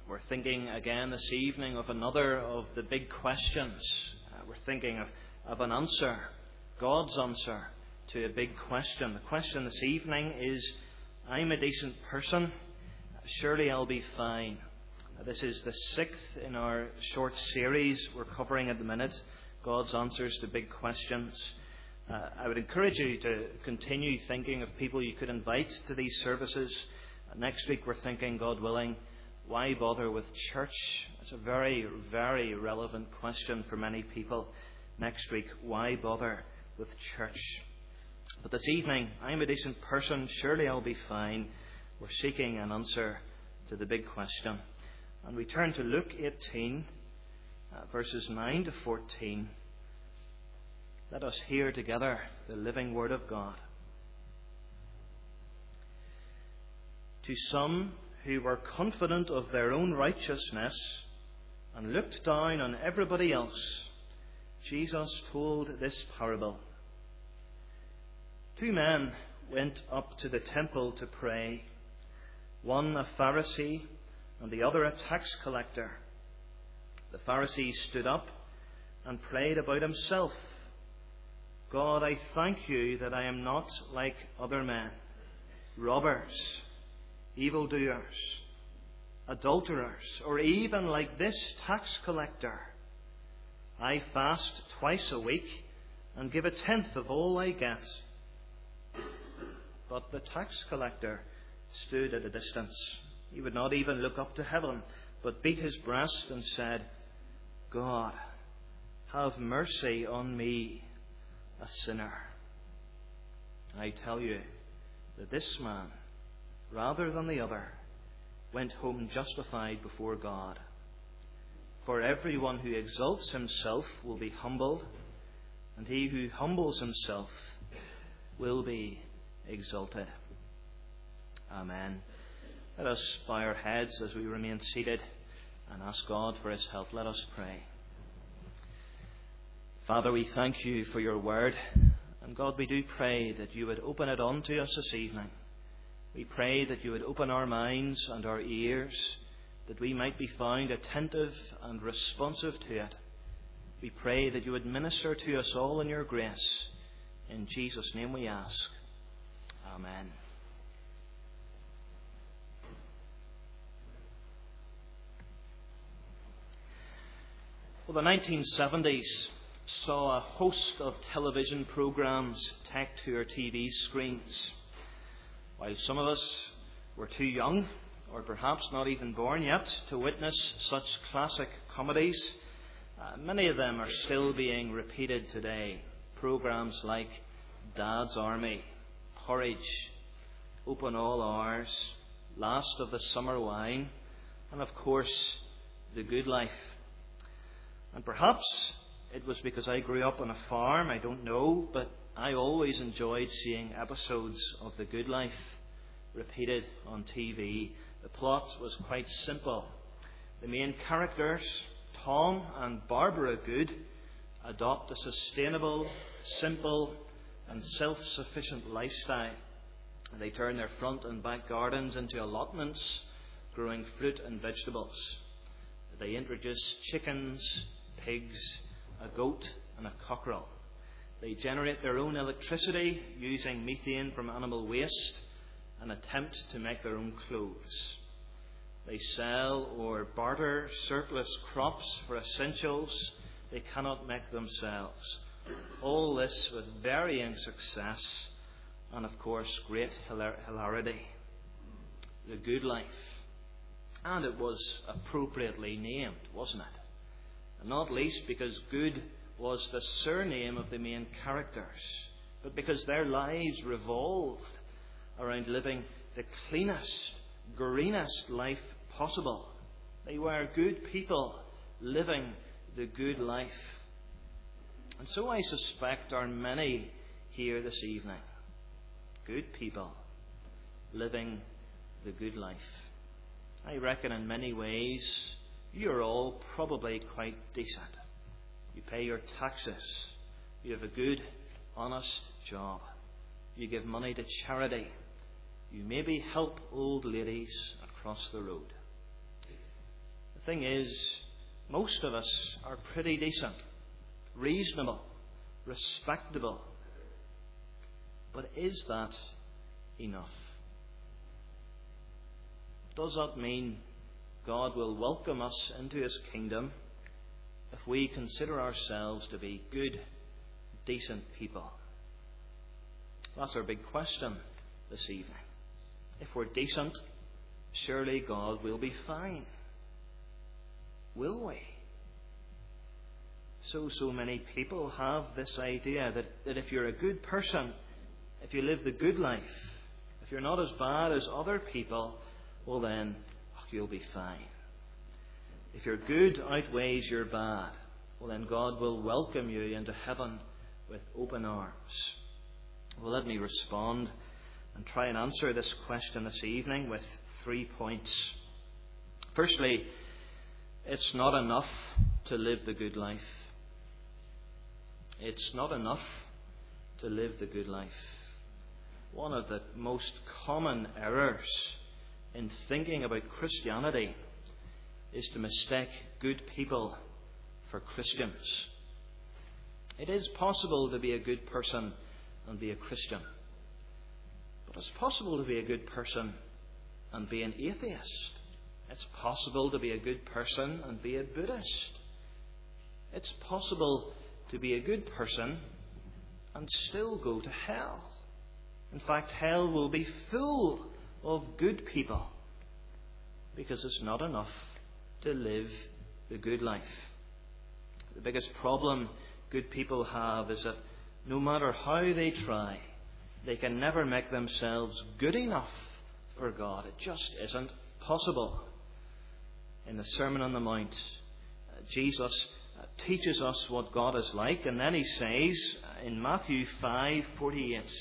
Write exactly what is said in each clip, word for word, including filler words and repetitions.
We're thinking again this evening of another of the big questions. Uh, we're thinking of, of an answer, God's answer to a big question. The question this evening is, I'm a decent person, surely I'll be fine. Uh, this is the sixth in our short series we're covering at the minute, God's answers to big questions. Uh, I would encourage you to continue thinking of people you could invite to these services. Uh, next week we're thinking, God willing, why bother with church? It's a very, very relevant question for many people. Next week, why bother with church? But this evening, I'm a decent person, surely I'll be fine. We're seeking an answer to the big question. And we turn to Luke eighteen, uh, verses nine to fourteen. Let us hear together the living word of God. To some who were confident of their own righteousness and looked down on everybody else, Jesus told this parable. Two men went up to the temple to pray, one a Pharisee and the other a tax collector. The Pharisee stood up and prayed about himself. God, I thank you that I am not like other men, robbers, evildoers, adulterers, or even like this tax collector. I fast twice a week and give a tenth of all I get. But the tax collector stood at a distance. He would not even look up to heaven, but beat his breast and said, God, have mercy on me, a sinner. I tell you that this man, rather than the other, went home justified before God. For everyone who exalts himself will be humbled, and he who humbles himself will be exalted. Amen. Let us bow our heads as we remain seated and ask God for his help. Let us pray. Father, we thank you for your word, and God, we do pray that you would open it unto us this evening. We pray that you would open our minds and our ears, that we might be found attentive and responsive to it. We pray that you would minister to us all in your grace. In Jesus' name we ask. Amen. Well, the nineteen seventies saw a host of television programs tacked to our T V screens. While some of us were too young, or perhaps not even born yet, to witness such classic comedies, uh, many of them are still being repeated today. Programs like Dad's Army, Porridge, Open All Hours, Last of the Summer Wine, and of course, The Good Life. And perhaps it was because I grew up on a farm, I don't know, but I always enjoyed seeing episodes of The Good Life repeated on T V. The plot was quite simple. The main characters, Tom and Barbara Good, adopt a sustainable, simple and self-sufficient lifestyle. They turn their front and back gardens into allotments, growing fruit and vegetables. They introduce chickens, pigs, a goat and a cockerel. They generate their own electricity using methane from animal waste and attempt to make their own clothes. They sell or barter surplus crops for essentials they cannot make themselves. All this with varying success and, of course, great hilarity. The Good Life. And it was appropriately named, wasn't it? And not least because good was the surname of the main characters, but because their lives revolved around living the cleanest, greenest life possible. They were good people living the good life. And so I suspect are many here this evening. Good people living the good life. I reckon in many ways you're all probably quite decent. You pay your taxes. You have a good, honest job. You give money to charity. You maybe help old ladies across the road. thing is, most of us are pretty decent, reasonable, respectable. But is that enough? Does that mean God will welcome us into His kingdom if we consider ourselves to be good, decent people? That's our big question this evening. If we're decent, surely God will be fine. Will we? So, so many people have this idea that, that if you're a good person, if you live the good life, if you're not as bad as other people, well then, oh, you'll be fine. If your good outweighs your bad, well then God will welcome you into heaven with open arms. Well, let me respond and try and answer this question this evening with three points. Firstly, it's not enough to live the good life. It's not enough to live the good life. One of the most common errors in thinking about Christianity is to mistake good people for Christians. It is possible to be a good person and be a Christian. But it's possible to be a good person and be an atheist. It's possible to be a good person and be a Buddhist. It's possible to be a good person and still go to hell. In fact, hell will be full of good people because it's not enough to live the good life. The biggest problem good people have is that no matter how they try, they can never make themselves good enough for God. It just isn't possible. In the Sermon on the Mount, uh, Jesus uh, teaches us what God is like, and then He says uh, in Matthew five forty-eight,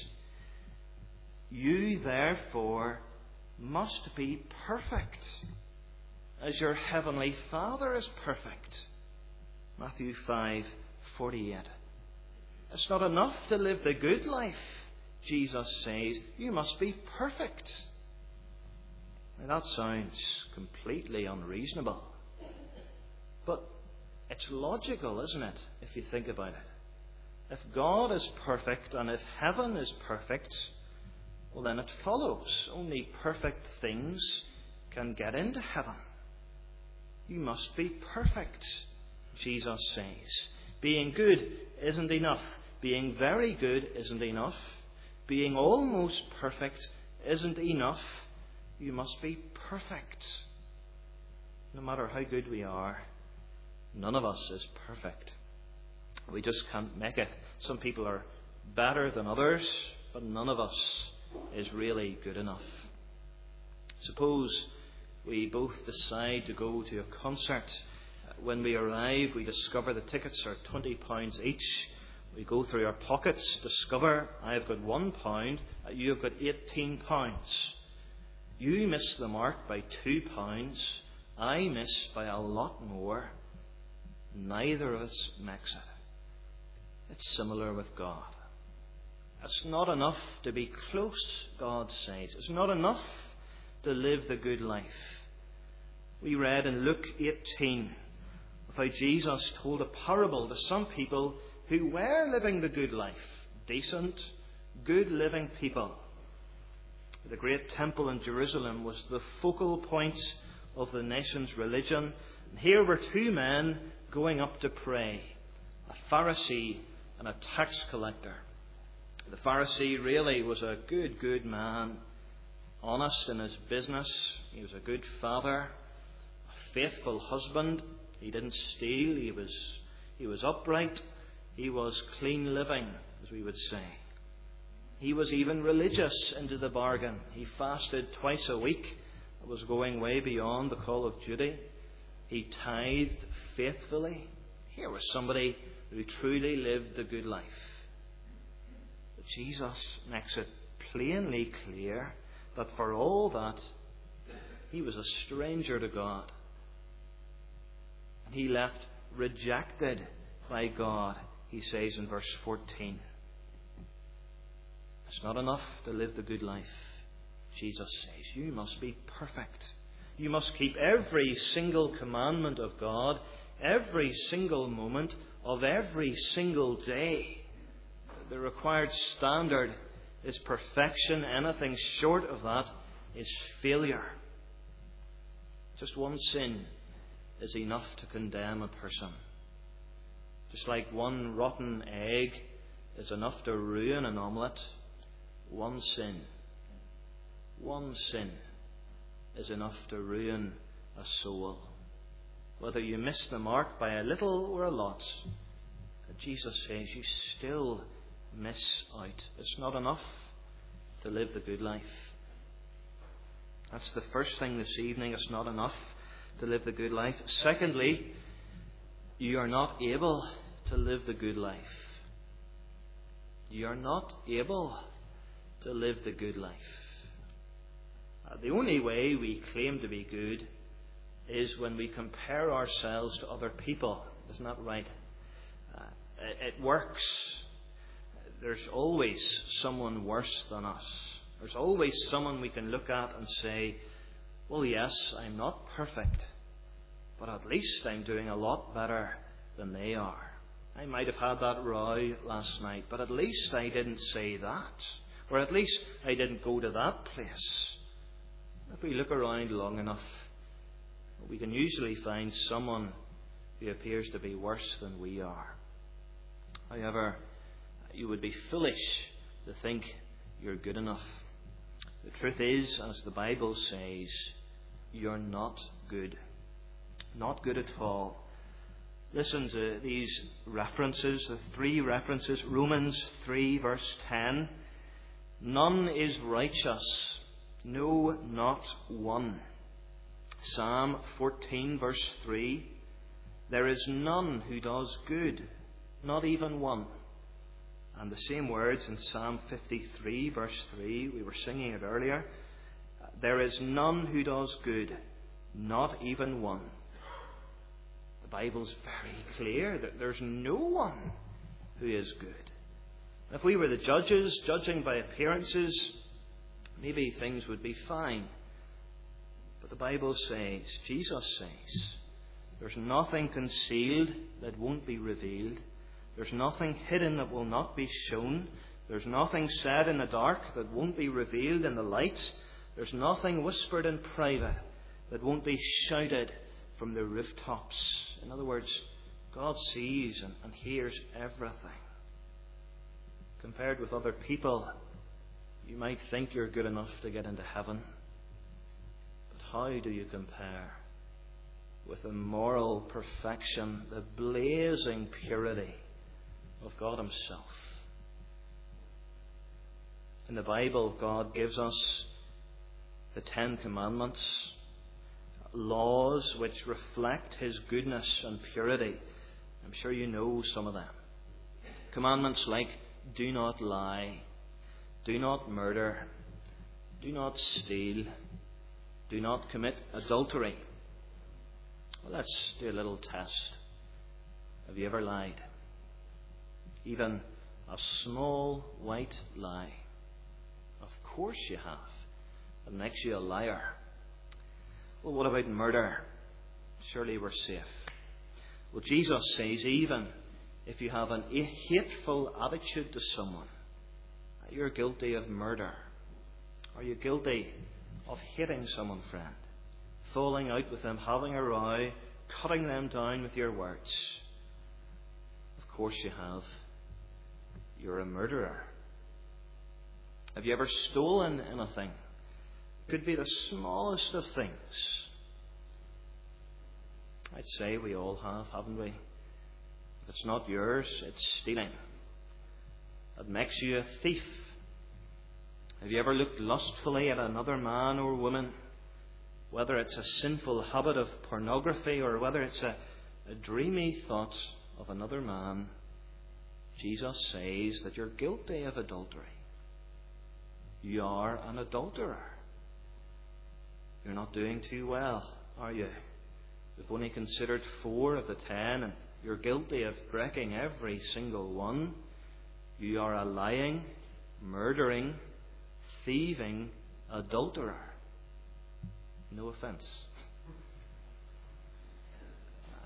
"You therefore must be perfect, as your heavenly Father is perfect." Matthew five forty-eight. It's not enough to live the good life, Jesus says. You must be perfect. Now, that sounds completely unreasonable. But it's logical, isn't it, if you think about it? If God is perfect and if heaven is perfect, well then it follows only perfect things can get into heaven. You must be perfect, Jesus says. Being good isn't enough. Being very good isn't enough. Being almost perfect isn't enough. You must be perfect. No matter how good we are, none of us is perfect. We just can't make it. Some people are better than others, but none of us is really good enough. Suppose we both decide to go to a concert. When we arrive, we discover the tickets are twenty pounds each. We go through our pockets, discover I've got one pound, you have got eighteen pounds. You miss the mark by two pounds. I miss by a lot more. Neither of us makes it. It's similar with God. It's not enough to be close, God says. It's not enough to live the good life. We read in Luke eighteen of how Jesus told a parable to some people who were living the good life. Decent, good living people. The great temple in Jerusalem was the focal point of the nation's religion. And here were two men going up to pray, a Pharisee and a tax collector. The Pharisee really was a good, good man, honest in his business. He was a good father, a faithful husband. He didn't steal. He was, he was upright. He was clean living, as we would say. He was even religious into the bargain. He fasted twice a week. It was going way beyond the call of duty. He tithed faithfully. Here was somebody who truly lived the good life. But Jesus makes it plainly clear that for all that, he was a stranger to God. And he left rejected by God, he says in verse fourteen. It's not enough to live the good life. Jesus says, you must be perfect. You must keep every single commandment of God, every single moment of every single day. The required standard is perfection. Anything short of that is failure. Just one sin is enough to condemn a person. Just like one rotten egg is enough to ruin an omelette, one sin, one sin is enough to ruin a soul. Whether you miss the mark by a little or a lot, Jesus says you still miss out. It's not enough to live the good life. That's the first thing this evening. It's not enough to live the good life. Secondly, you are not able to live the good life. You are not able to live the good life. Uh, the only way we claim to be good is when we compare ourselves to other people. Isn't that right? Uh, it, it works. There's always someone worse than us. There's always someone we can look at and say, well, yes, I'm not perfect, but at least I'm doing a lot better than they are. I might have had that row last night, but at least I didn't say that. Or at least I didn't go to that place. If we look around long enough, we can usually find someone who appears to be worse than we are. However, you would be foolish to think you're good enough. The truth is, as the Bible says, you're not good. Not good at all. Listen to these references, the three references. Romans three, verse ten. None is righteous, no, not one. Psalm fourteen, verse three. There is none who does good, not even one. And the same words in Psalm fifty-three, verse three. We were singing it earlier. There is none who does good, not even one. The Bible's very clear that there's no one who is good. If we were the judges, judging by appearances, maybe things would be fine. But the Bible says, Jesus says, there's nothing concealed that won't be revealed. There's nothing hidden that will not be shown. There's nothing said in the dark that won't be revealed in the light. There's nothing whispered in private that won't be shouted from the rooftops. In other words, God sees and, and hears everything. Compared with other people, you might think you're good enough to get into heaven. But how do you compare with the moral perfection, the blazing purity of God Himself? In the Bible, God gives us the Ten Commandments, laws which reflect His goodness and purity. I'm sure you know some of them. Commandments like, do not lie, do not murder, do not steal, do not commit adultery. Well, let's do a little test. Have you ever lied? Even a small white lie? Of course you have. It makes you a liar. Well, what about murder? Surely we're safe. Well, Jesus says even if you have an hateful attitude to someone, you're guilty of murder. Are you guilty of hating someone, friend? Falling out with them, having a row, cutting them down with your words? Of course you have. You're a murderer. Have you ever stolen anything? Could be the smallest of things. I'd say we all have, haven't we? If it's not yours, it's stealing. That makes you a thief. Have you ever looked lustfully at another man or woman? Whether it's a sinful habit of pornography or whether it's a, a dreamy thought of another man, Jesus says that you're guilty of adultery. You are an adulterer. You're not doing too well, are you? You've only considered four of the ten, and you're guilty of breaking every single one. You are a lying, murdering, thieving adulterer. No offence.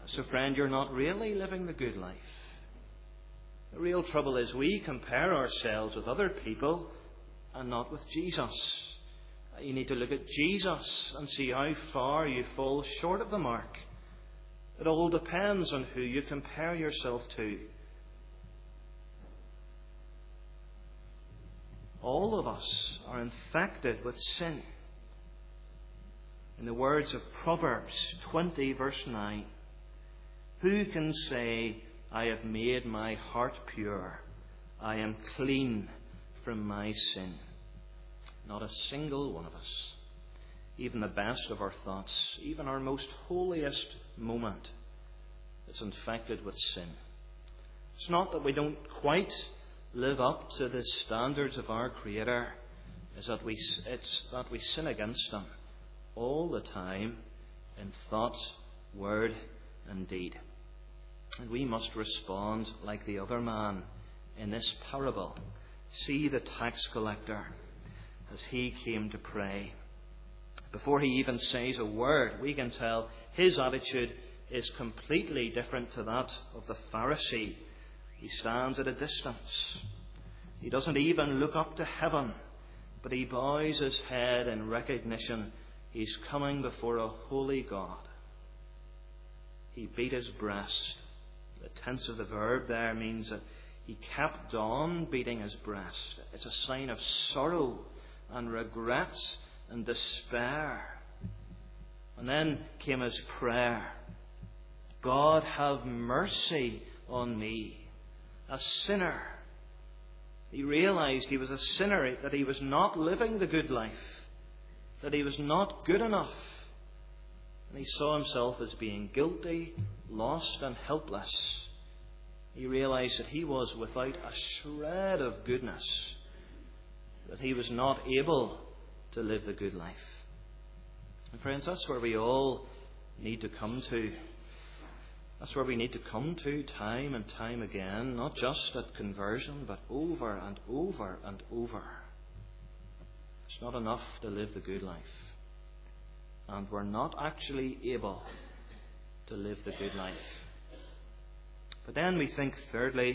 So friend, you're not really living the good life. The real trouble is we compare ourselves with other people and not with Jesus. You need to look at Jesus and see how far you fall short of the mark. It all depends on who you compare yourself to. All of us are infected with sin. In the words of Proverbs twenty, verse nine, who can say, I have made my heart pure, I am clean from my sin? Not a single one of us. Even the best of our thoughts, even our most holiest moment, is infected with sin. It's not that we don't quite live up to the standards of our Creator, it's that we, it's that we sin against Him all the time in thought, word, and deed. And we must respond like the other man in this parable. See the tax collector as he came to pray. Before he even says a word, we can tell his attitude is completely different to that of the Pharisee. He stands at a distance. He doesn't even look up to heaven, but he bows his head in recognition he's coming before a holy God. He beat his breast. The tense of the verb there means that he kept on beating his breast. It's a sign of sorrow and regret and despair. And then came his prayer. God, have mercy on me, a sinner. He realized he was a sinner, that he was not living the good life, that he was not good enough. And he saw himself as being guilty, lost and helpless. He realized that he was without a shred of goodness, that he was not able to live the good life. And friends, that's where we all need to come to. That's where we need to come to time and time again, not just at conversion, but over and over and over. It's not enough to live the good life. And we're not actually able to live the good life. But then we think, thirdly,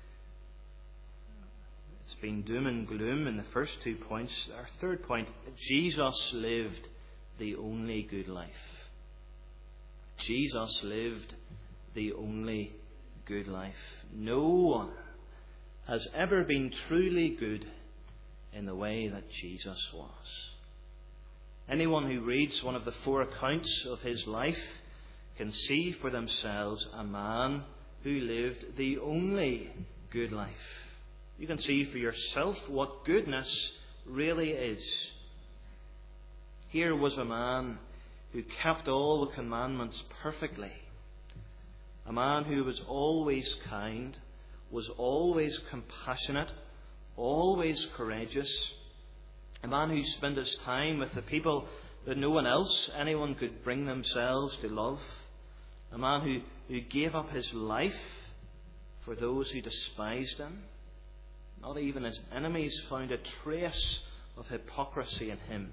it's been doom and gloom in the first two points. Our third point, Jesus lived the only good life. Jesus lived the only good life. No one has ever been truly good in the way that Jesus was. Anyone who reads one of the four accounts of his life can see for themselves a man who lived the only good life. You can see for yourself what goodness really is. Here was a man who kept all the commandments perfectly. A man who was always kind, was always compassionate, always courageous. A man who spent his time with the people that no one else, anyone could bring themselves to love. A man who, who gave up his life for those who despised him. Not even his enemies found a trace of hypocrisy in him.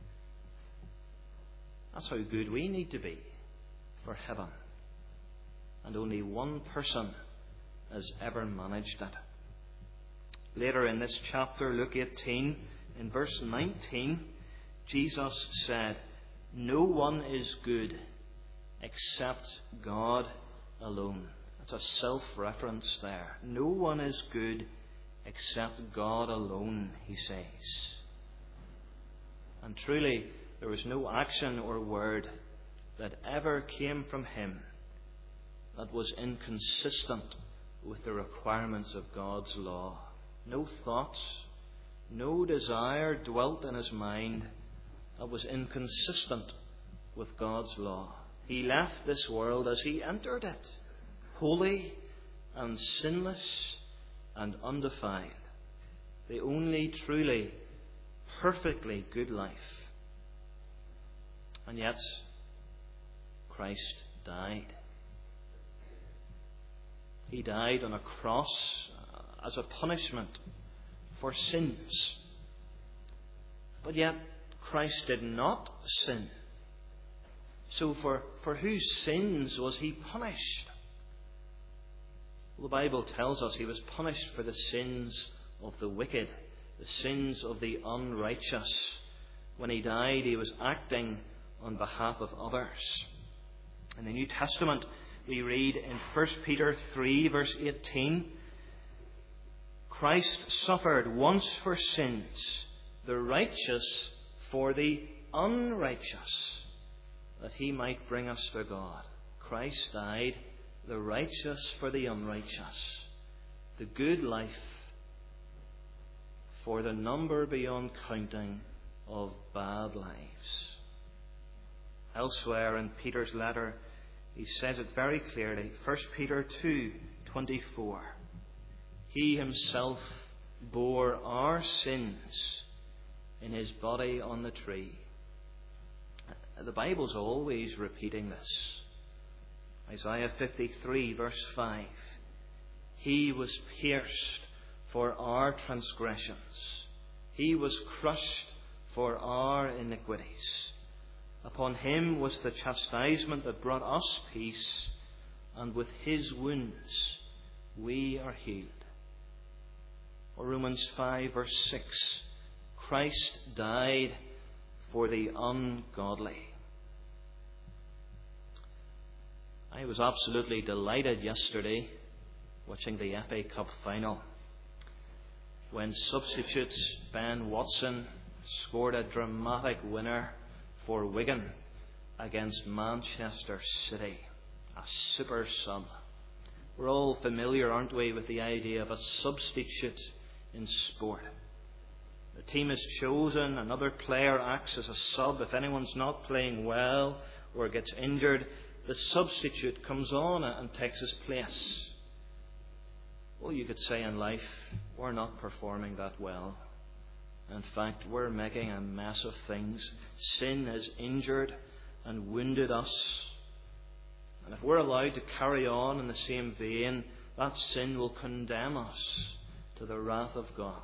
That's how good we need to be for heaven. And only one person has ever managed it. Later in this chapter, Luke eighteen, in verse nineteen, Jesus said, "No one is good except God alone." That's a self-reference there. No one is good except God alone, he says. And truly, there was no action or word that ever came from him that was inconsistent with the requirements of God's law. No thought, no desire dwelt in his mind that was inconsistent with God's law. He left this world as he entered it, holy and sinless and undefiled. The only truly, perfectly good life. And yet, Christ died. He died on a cross as a punishment for sins. But yet, Christ did not sin. So for, for whose sins was he punished? Well, the Bible tells us he was punished for the sins of the wicked, the sins of the unrighteous. When he died, he was acting on behalf of others. In the New Testament, we read in First Peter three, verse eighteen, Christ suffered once for sins, the righteous for the unrighteous, that he might bring us to God. Christ died, the righteous for the unrighteous, the good life for the number beyond counting of bad lives. Elsewhere in Peter's letter, he says it very clearly. First Peter two twenty-four. He himself bore our sins in his body on the tree. The Bible's always repeating this. Isaiah fifty-three, verse five. He was pierced for our transgressions. He was crushed for our iniquities. Upon him was the chastisement that brought us peace, and with his wounds we are healed. Or Romans five, verse six. Christ died for the ungodly. I was absolutely delighted yesterday watching the F A Cup final when substitute Ben Watson scored a dramatic winner for Wigan against Manchester City. A super sub. We're all familiar, aren't we, with the idea of a substitute in sport. The team is chosen, another player acts as a sub. If anyone's not playing well or gets injured, the substitute comes on and takes his place. Well, you could say in life, we're not performing that well. In fact, we're making a mess of things. Sin has injured and wounded us. And if we're allowed to carry on in the same vein, that sin will condemn us to the wrath of God.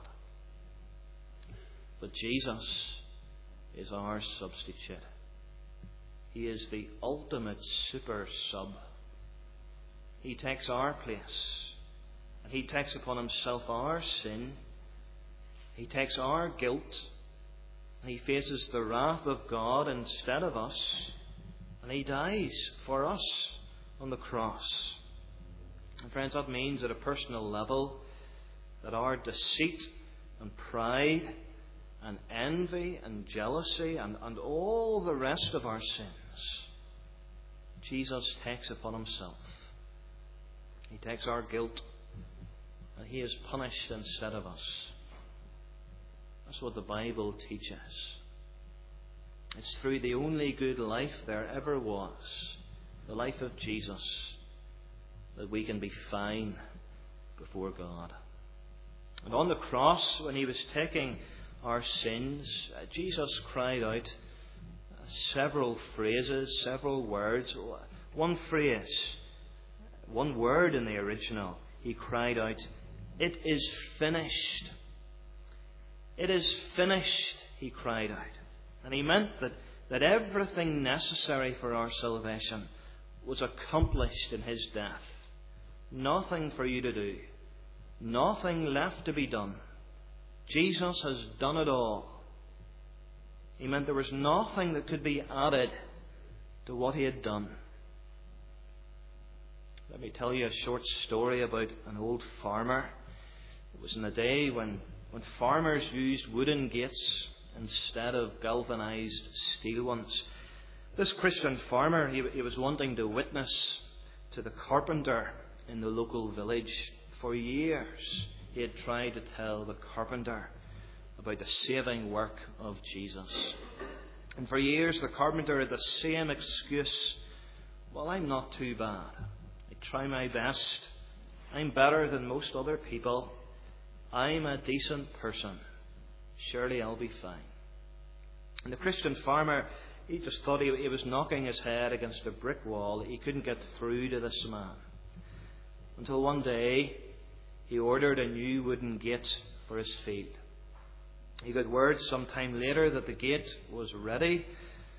But Jesus is our substitute. He is the ultimate super sub. He takes our place. And he takes upon himself our sin. He takes our guilt. And he faces the wrath of God instead of us. And he dies for us on the cross. And friends, that means at a personal level that our deceit and pride and envy and jealousy and, and all the rest of our sins, Jesus takes upon himself. He takes our guilt and he is punished instead of us. That's what the Bible teaches. It's through the only good life there ever was, the life of Jesus, that we can be fine before God. And on the cross, when he was taking our sins, Jesus cried out several phrases, several words. One phrase, one word in the original, he cried out, "It is finished." It is finished, he cried out. And he meant that, that everything necessary for our salvation was accomplished in his death. Nothing for you to do. Nothing left to be done. Jesus has done it all. He meant there was nothing that could be added to what he had done. Let me tell you a short story about an old farmer. It was in a day when, when farmers used wooden gates instead of galvanized steel ones. This Christian farmer, he, he was wanting to witness to the carpenter in the local village. For years, he had tried to tell the carpenter about the saving work of Jesus. And for years, the carpenter had the same excuse. Well, I'm not too bad. I try my best. I'm better than most other people. I'm a decent person. Surely I'll be fine. And the Christian farmer, he just thought he, he was knocking his head against a brick wall. He couldn't get through to this man. Until one day, he ordered a new wooden gate for his field. He got word some time later that the gate was ready,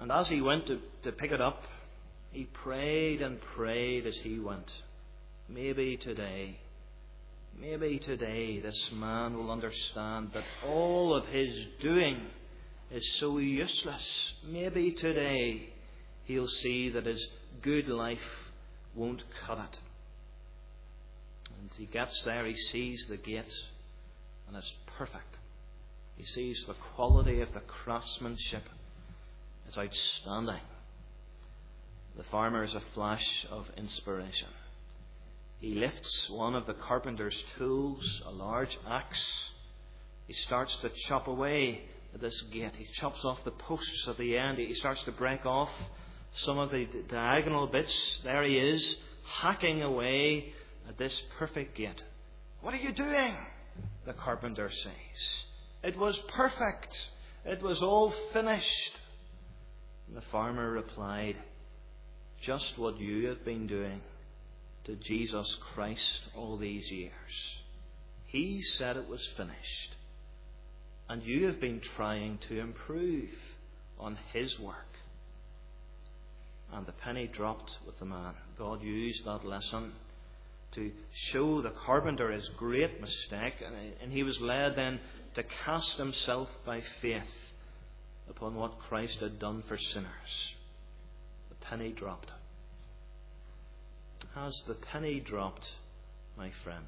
And as he went to, to pick it up, he prayed and prayed as he went. Maybe today, maybe today this man will understand that all of his doing is so useless. Maybe today he'll see that his good life won't cut it. And he gets there, he sees the gate, and it's perfect. He sees the quality of the craftsmanship. It's outstanding. The farmer is a flash of inspiration. He lifts one of the carpenter's tools, a large axe. He starts to chop away at this gate. He chops off the posts at the end. He starts to break off some of the diagonal bits. There he is, hacking away at this perfect gate. "What are you doing?" the carpenter says. "It was perfect. It was all finished." And the farmer replied, "Just what you have been doing to Jesus Christ all these years. He said it was finished, and you have been trying to improve on His work." And the penny dropped with the man. God used that lesson to show the carpenter his great mistake, and he was led then to cast himself by faith upon what Christ had done for sinners. The penny dropped. Has the penny dropped, my friend?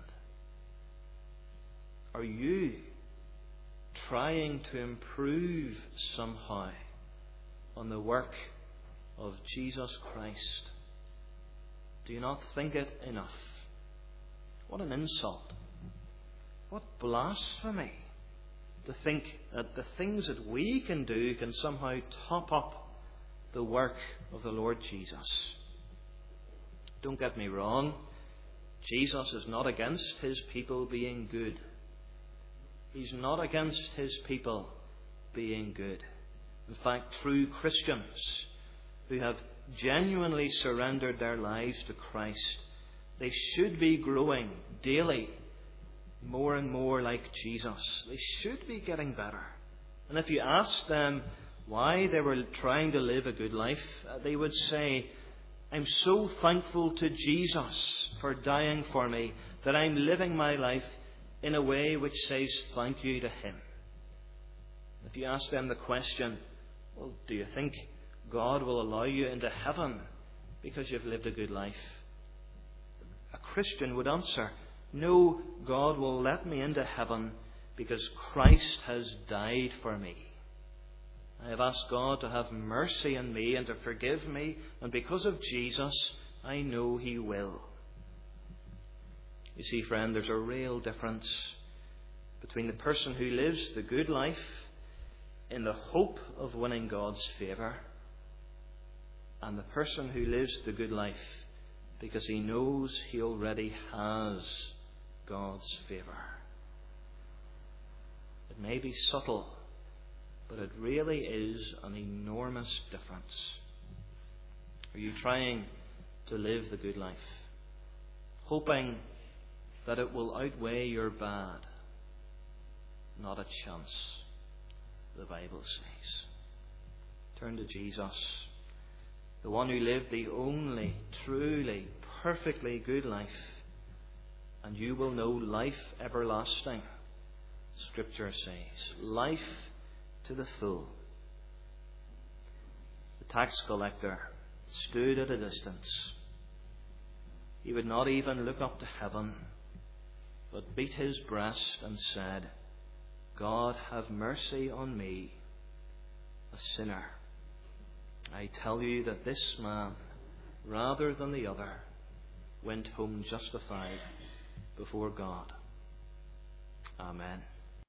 Are you trying to improve somehow on the work of Jesus Christ? Do you not think it enough? What an insult. What blasphemy to think that the things that we can do can somehow top up the work of the Lord Jesus. Don't get me wrong. Jesus is not against His people being good. He's not against His people being good. In fact, true Christians who have genuinely surrendered their lives to Christ, they should be growing daily more and more like Jesus. They should be getting better. And if you ask them why they were trying to live a good life, they would say, "I'm so thankful to Jesus for dying for me that I'm living my life in a way which says thank you to Him." If you ask them the question, "Well, do you think God will allow you into heaven because you've lived a good life?" a Christian would answer, "No, God will let me into heaven because Christ has died for me. I have asked God to have mercy on me and to forgive me, and because of Jesus, I know He will." You see, friend, there's a real difference between the person who lives the good life in the hope of winning God's favour and the person who lives the good life because he knows he already has God's favour. It may be subtle, but it really is an enormous difference. Are you trying to live the good life, hoping that it will outweigh your bad? Not a chance, the Bible says. Turn to Jesus, the one who lived the only, truly, perfectly good life, and you will know life everlasting. Scripture says, life to the full. The tax collector stood at a distance. He would not even look up to heaven, but beat his breast and said, "God, have mercy on me, a sinner." I tell you that this man, rather than the other, went home justified before God. Amen.